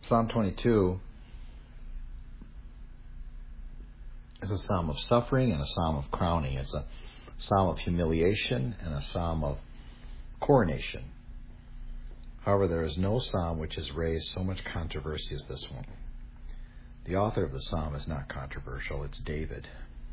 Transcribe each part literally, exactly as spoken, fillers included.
Psalm twenty-two is a psalm of suffering and a psalm of crowning. It's a psalm of humiliation and a psalm of coronation. However, there is no psalm which has raised so much controversy as this one. The author of the psalm is not controversial. It's David.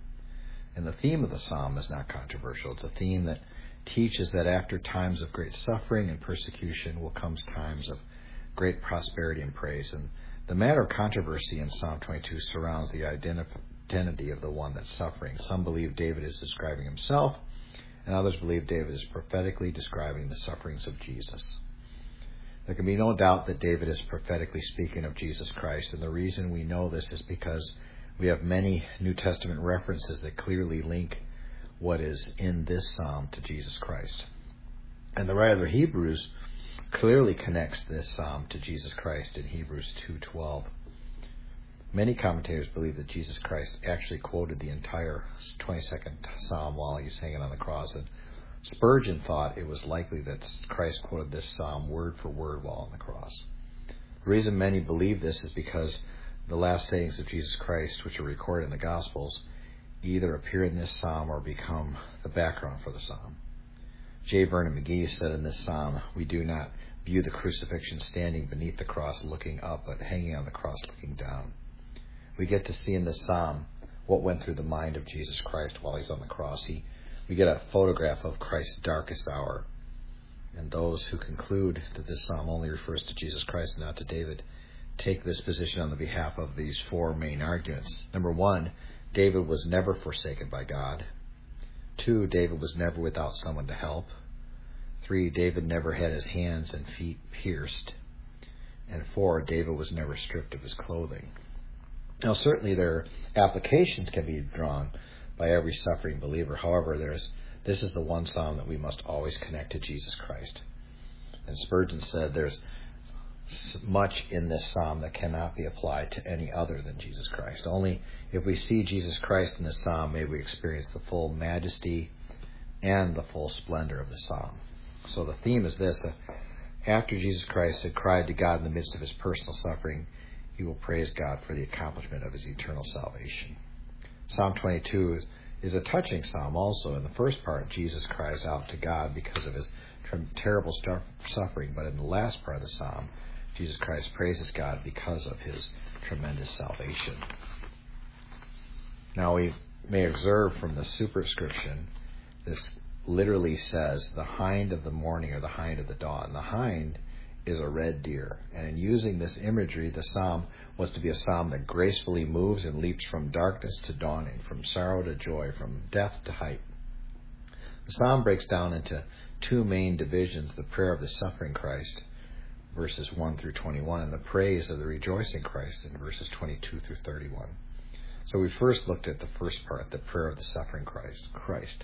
And the theme of the psalm is not controversial. It's a theme that teaches that after times of great suffering and persecution will come times of great prosperity and praise. And the matter of controversy in Psalm twenty-two surrounds the identity of the one that's suffering. Some believe David is describing himself, and others believe David is prophetically describing the sufferings of Jesus. There can be no doubt that David is prophetically speaking of Jesus Christ, and the reason we know this is because we have many New Testament references that clearly link what is in this psalm to Jesus Christ. And the writer of Hebrews clearly connects this psalm to Jesus Christ in Hebrews two twelve. Many commentators believe that Jesus Christ actually quoted the entire twenty-second psalm while he's hanging on the cross, and Spurgeon thought it was likely that Christ quoted this psalm word for word while on the cross. The reason many believe this is because the last sayings of Jesus Christ, which are recorded in the Gospels, either appear in this psalm or become the background for the psalm. J. Vernon McGee said in this psalm, we do not view the crucifixion standing beneath the cross looking up, but hanging on the cross looking down. We get to see in this psalm what went through the mind of Jesus Christ while he's on the cross. He, we get a photograph of Christ's darkest hour. And those who conclude that this psalm only refers to Jesus Christ and not to David take this position on the behalf of these four main arguments. Number one, David was never forsaken by God. Two, David was never without someone to help. Three, David never had his hands and feet pierced. And four, David was never stripped of his clothing. Now, certainly their applications can be drawn by every suffering believer. However, there's this is the one psalm that we must always connect to Jesus Christ. And Spurgeon said there's much in this psalm that cannot be applied to any other than Jesus Christ. Only if we see Jesus Christ in this psalm may we experience the full majesty and the full splendor of the psalm. So the theme is this: after Jesus Christ had cried to God in the midst of his personal suffering, he will praise God for the accomplishment of his eternal salvation. Psalm twenty-two is a touching psalm also. In the first part, Jesus cries out to God because of his terrible suffering, but in the last part of the psalm, Jesus Christ praises God because of his tremendous salvation. Now we may observe from the superscription, this literally says the hind of the morning or the hind of the dawn. The hind is a red deer. And in using this imagery, the psalm was to be a psalm that gracefully moves and leaps from darkness to dawning, from sorrow to joy, from death to height. The psalm breaks down into two main divisions: the prayer of the suffering Christ, verses one through twenty-one, and the praise of the rejoicing Christ in verses twenty-two through thirty-one. So we first looked at the first part, the prayer of the suffering Christ. Christ.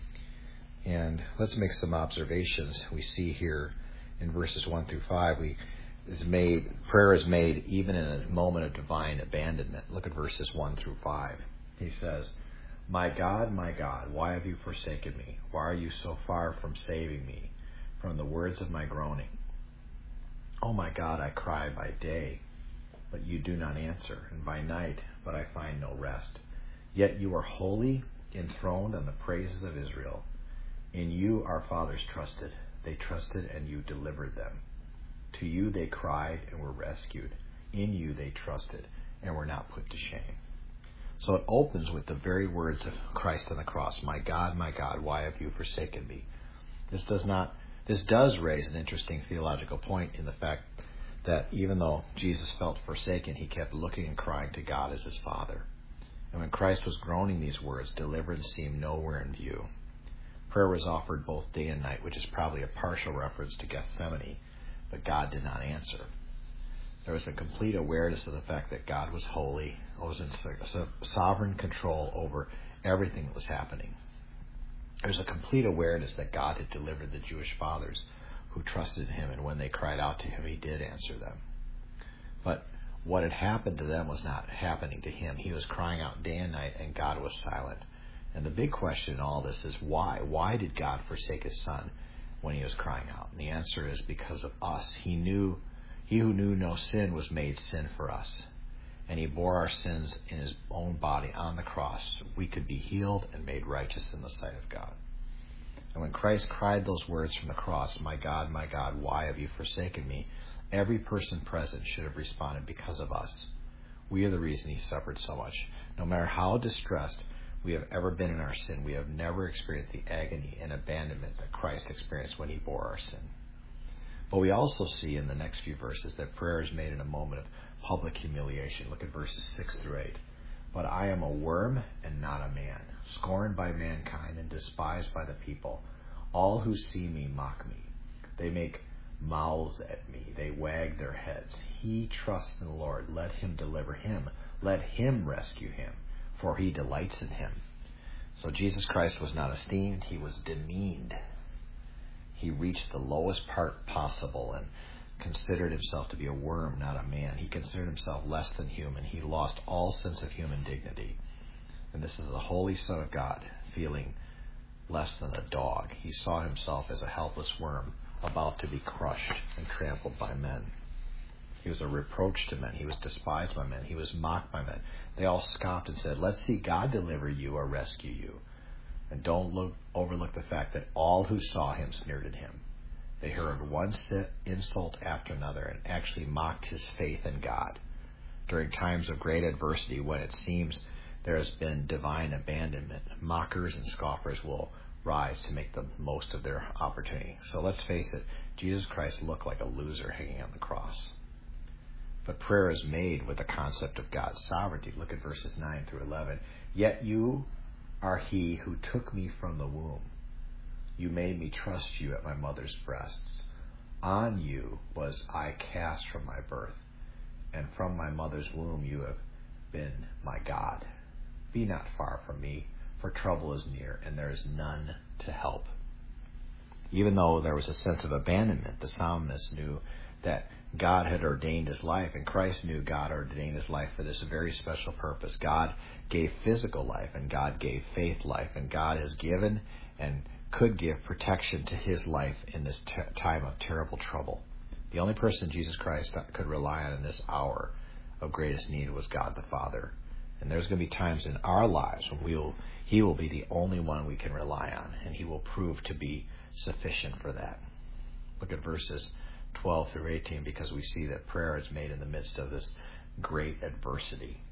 And let's make some observations. We see here in verses one through five, we is made prayer is made even in a moment of divine abandonment. Look at verses one through five. He says, "My God, my God, why have you forsaken me? Why are you so far from saving me from the words of my groaning? Oh my God, I cry by day, but you do not answer, and by night, but I find no rest. Yet you are holy, enthroned on the praises of Israel. In you our fathers trusted. They trusted, and you delivered them. To you they cried and were rescued. In you they trusted and were not put to shame." So it opens with the very words of Christ on the cross. "My God, my God, why have you forsaken me?" This does not. This does raise an interesting theological point in the fact that even though Jesus felt forsaken, he kept looking and crying to God as his Father. And when Christ was groaning these words, deliverance seemed nowhere in view. Prayer was offered both day and night, which is probably a partial reference to Gethsemane, but God did not answer. There was a complete awareness of the fact that God was holy, was in sovereign control over everything that was happening. There was a complete awareness that God had delivered the Jewish fathers who trusted him, and when they cried out to him, he did answer them. But what had happened to them was not happening to him. He was crying out day and night, and God was silent. And the big question in all this is why? Why did God forsake his son when he was crying out? And the answer is because of us. He knew He who knew no sin was made sin for us, and he bore our sins in his own body on the cross. We could be healed and made righteous in the sight of God. And when Christ cried those words from the cross, "My God, my God, why have you forsaken me?" every person present should have responded, "Because of us. We are the reason he suffered so much." No matter how distressed we have ever been in our sin, we have never experienced the agony and abandonment that Christ experienced when he bore our sin. But we also see in the next few verses that prayer is made in a moment of public humiliation. Look at verses six through eight. "But I am a worm and not a man, scorned by mankind and despised by the people. All who see me mock me. They make mouths at me. They wag their heads. He trusts in the Lord. Let him deliver him. Let him rescue him, for he delights in him." So Jesus Christ was not esteemed. He was demeaned. He reached the lowest part possible and considered himself to be a worm, not a man. He considered himself less than human. He lost all sense of human dignity. And this is the Holy Son of God feeling less than a dog. He saw himself as a helpless worm about to be crushed and trampled by men. He was a reproach to men. He was despised by men. He was mocked by men. They all scoffed and said, "Let's see God deliver you or rescue you." And don't look, overlook the fact that all who saw him sneered at him. They heard one insult after another and actually mocked his faith in God. During times of great adversity, when it seems there has been divine abandonment, mockers and scoffers will rise to make the most of their opportunity. So let's face it, Jesus Christ looked like a loser hanging on the cross. But prayer is made with the concept of God's sovereignty. Look at verses nine through eleven. "Yet you are he who took me from the womb. You made me trust you at my mother's breasts. On you was I cast from my birth, and from my mother's womb you have been my God. Be not far from me, for trouble is near, and there is none to help." Even though there was a sense of abandonment, the psalmist knew that God had ordained his life, and Christ knew God ordained his life for this very special purpose. God gave physical life, and God gave faith life, and God has given and could give protection to his life in this t- time of terrible trouble. The only person Jesus Christ could rely on in this hour of greatest need was God the Father. And there's going to be times in our lives when we will, he will be the only one we can rely on, and he will prove to be sufficient for that. Look at verses twelve through eighteen, because we see that prayer is made in the midst of this great adversity.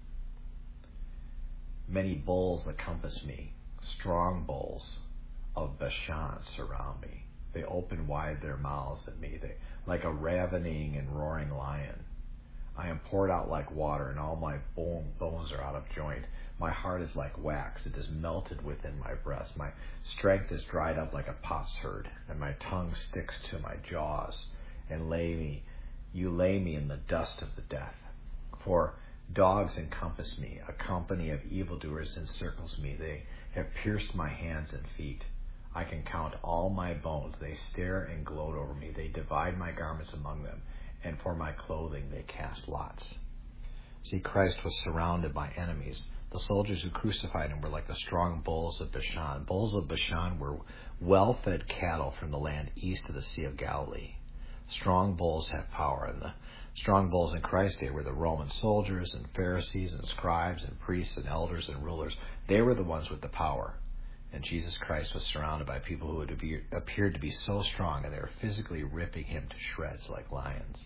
"Many bulls encompass me, strong bulls of Bashan surround me. They open wide their mouths at me, they like a ravening and roaring lion. I am poured out like water, and all my bone, bones are out of joint. My heart is like wax, it is melted within my breast. My strength is dried up like a potsherd, and my tongue sticks to my jaws. And lay me, you lay me in the dust of the death. For dogs encompass me, a company of evildoers encircles me. They have pierced my hands and feet. I can count all my bones. They stare and gloat over me. They divide my garments among them, and for my clothing they cast lots." See, Christ was surrounded by enemies. The soldiers who crucified him were like the strong bulls of Bashan. Bulls of Bashan were well-fed cattle from the land east of the Sea of Galilee. Strong bulls have power, and the strong bulls in Christ's day were the Roman soldiers and Pharisees and scribes and priests and elders and rulers. They were the ones with the power. And Jesus Christ was surrounded by people who would be, appeared to be so strong, and they were physically ripping him to shreds like lions.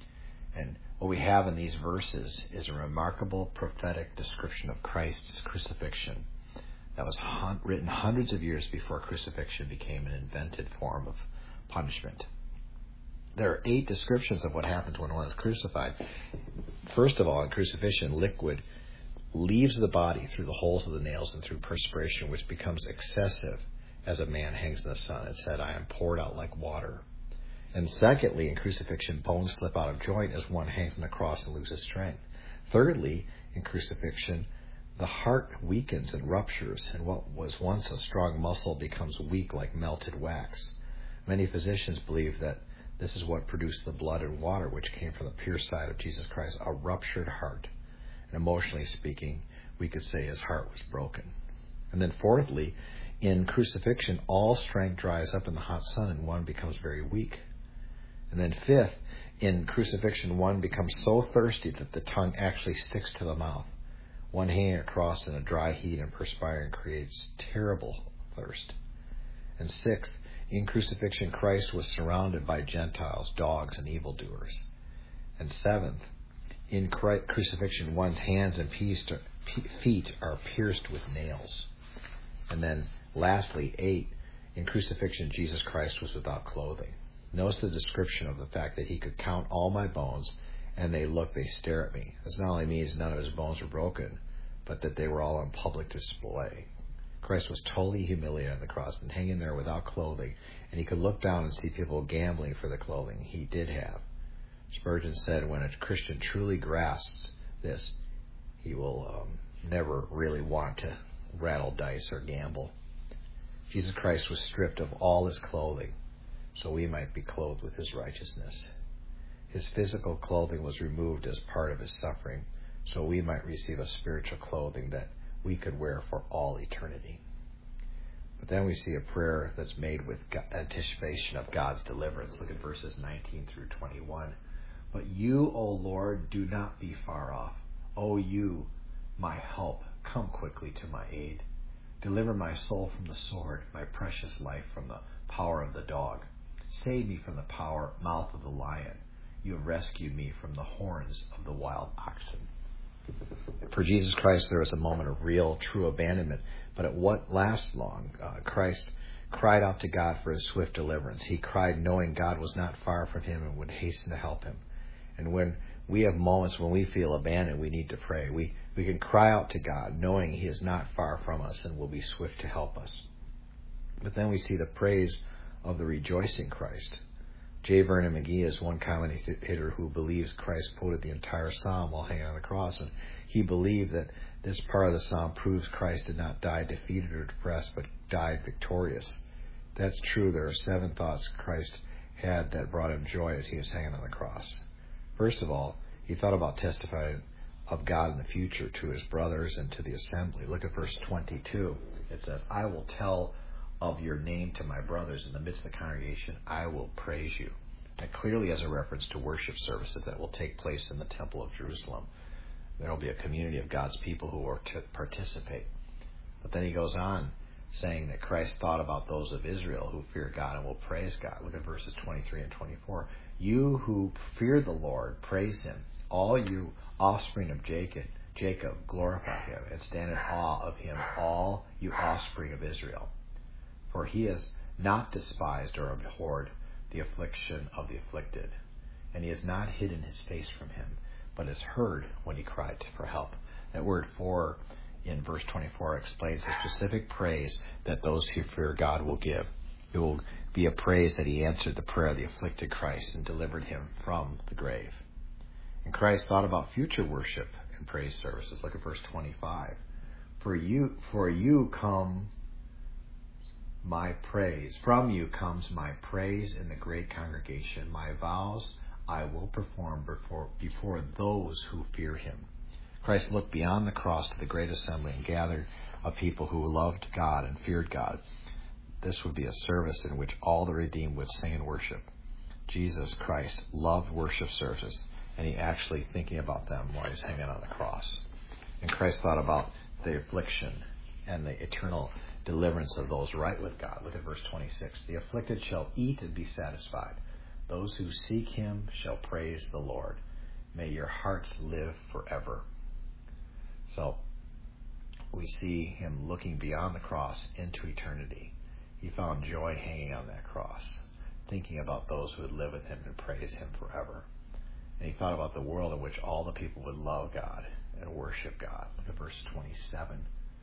And what we have in these verses is a remarkable prophetic description of Christ's crucifixion that was hun- written hundreds of years before crucifixion became an invented form of punishment. There are eight descriptions of what happens when one is crucified. First of all, in crucifixion, liquid leaves the body through the holes of the nails and through perspiration, which becomes excessive as a man hangs in the sun. It said, "I am poured out like water." And secondly, in crucifixion, bones slip out of joint as one hangs on the cross and loses strength. Thirdly, in crucifixion, the heart weakens and ruptures, and what was once a strong muscle becomes weak like melted wax. Many physicians believe that this is what produced the blood and water which came from the pure side of Jesus Christ, a ruptured heart. And emotionally speaking, we could say his heart was broken. And then fourthly, in crucifixion, all strength dries up in the hot sun and one becomes very weak. And then fifth, in crucifixion, one becomes so thirsty that the tongue actually sticks to the mouth. One hanging across in a dry heat and perspiring creates terrible thirst. And sixth, in crucifixion, Christ was surrounded by Gentiles, dogs, and evildoers. And seventh, in crucifixion, one's hands and feet are pierced with nails. And then lastly, eight, in crucifixion, Jesus Christ was without clothing. Notice the description of the fact that he could count all my bones, and they look, they stare at me. This not only means none of his bones were broken, but that they were all on public display. Christ was totally humiliated on the cross and hanging there without clothing, and he could look down and see people gambling for the clothing he did have. Spurgeon said, when a Christian truly grasps this, he will um, never really want to rattle dice or gamble. Jesus Christ was stripped of all his clothing, so we might be clothed with his righteousness. His physical clothing was removed as part of his suffering, so we might receive a spiritual clothing that we could wear for all eternity. But then we see a prayer that's made with anticipation of God's deliverance. Look at verses nineteen through twenty-one. But you, O Lord, do not be far off. O you, my help, come quickly to my aid. Deliver my soul from the sword, my precious life from the power of the dog. Save me from the power mouth of the lion. You have rescued me from the horns of the wild oxen. For Jesus Christ, there was a moment of real, true abandonment, but it won't last long. Uh, Christ cried out to God for his swift deliverance. He cried knowing God was not far from him and would hasten to help him. And when we have moments when we feel abandoned, we need to pray. We, we can cry out to God knowing he is not far from us and will be swift to help us. But then we see the praise of the rejoicing Christ. J. Vernon McGee is one commentator who believes Christ quoted the entire psalm while hanging on the cross, and he believed that this part of the psalm proves Christ did not die defeated or depressed, but died victorious. That's true. There are seven thoughts Christ had that brought him joy as he was hanging on the cross. First of all, he thought about testifying of God in the future to his brothers and to the assembly. Look at verse twenty-two. It says, I will tell of your name to my brothers in the midst of the congregation. I will praise you. That clearly has a reference to worship services that will take place in the Temple of Jerusalem. There will be a community of God's people who will to participate. But then he goes on saying that Christ thought about those of Israel who fear God and will praise God. Look at verses twenty-three and twenty-four. You who fear the Lord, praise him. All you offspring of Jacob, Jacob, glorify him and stand in awe of him, all you offspring of Israel. For he has not despised or abhorred the affliction of the afflicted, and he has not hidden his face from him, but has heard when he cried for help. That word for in verse twenty-four explains the specific praise that those who fear God will give. It will be a praise that he answered the prayer of the afflicted Christ and delivered him from the grave. And Christ thought about future worship and praise services. Look at verse twenty-five. For you, for you come my praise. From you comes my praise in the great congregation. My vows I will perform before, before those who fear him. Christ looked beyond the cross to the great assembly and gathered a people who loved God and feared God. This would be a service in which all the redeemed would sing and worship. Jesus Christ loved worship services, and he actually thinking about them while he's hanging on the cross. And Christ thought about the affliction and the eternal deliverance of those right with God. Look at verse twenty-six. The afflicted shall eat and be satisfied. Those who seek him shall praise the Lord. May your hearts live forever. So we see him looking beyond the cross into eternity. He found joy hanging on that cross, thinking about those who would live with him and praise him forever. And he thought about the world in which all the people would love God and worship God. Look at verse twenty-seven.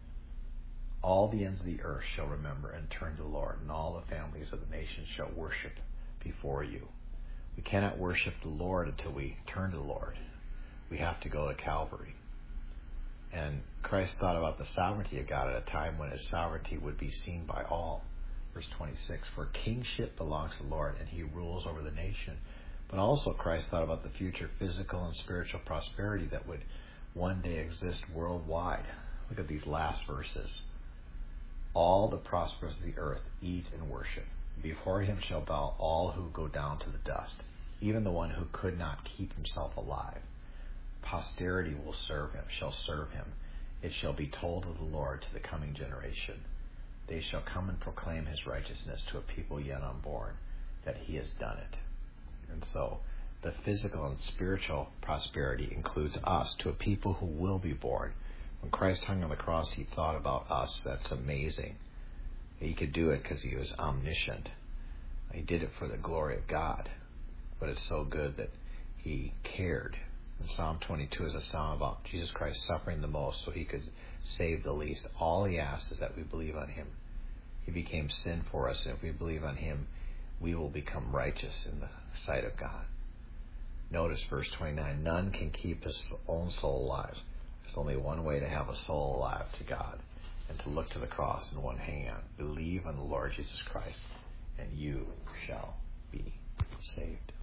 All the ends of the earth shall remember and turn to the Lord, and all the families of the nations shall worship before you. We cannot worship the Lord until we turn to the Lord. We have to go to Calvary. And Christ thought about the sovereignty of God at a time when his sovereignty would be seen by all. Verse twenty-six, for kingship belongs to the Lord, and he rules over the nation. But also Christ thought about the future physical and spiritual prosperity that would one day exist worldwide. Look at these last verses. All the prosperous of the earth eat and worship. Before him shall bow all who go down to the dust. even the one who could not keep himself alive. Posterity will serve him, shall serve him. It shall be told of the Lord to the coming generation. They shall come and proclaim his righteousness to a people yet unborn, that he has done it. And so the physical and spiritual prosperity includes us to a people who will be born. When Christ hung on the cross, he thought about us. That's amazing. He could do it because he was omniscient. He did it for the glory of God. But it's so good that he cared. And Psalm twenty-two is a psalm about Jesus Christ suffering the most so he could save the least. All he asks is that we believe on him. He became sin for us, and if we believe on him, we will become righteous in the sight of God. Notice verse twenty-nine, none can keep his own soul alive. There's only one way to have a soul alive to God, and to look to the cross in one hand. Believe on the Lord Jesus Christ, and you shall be saved.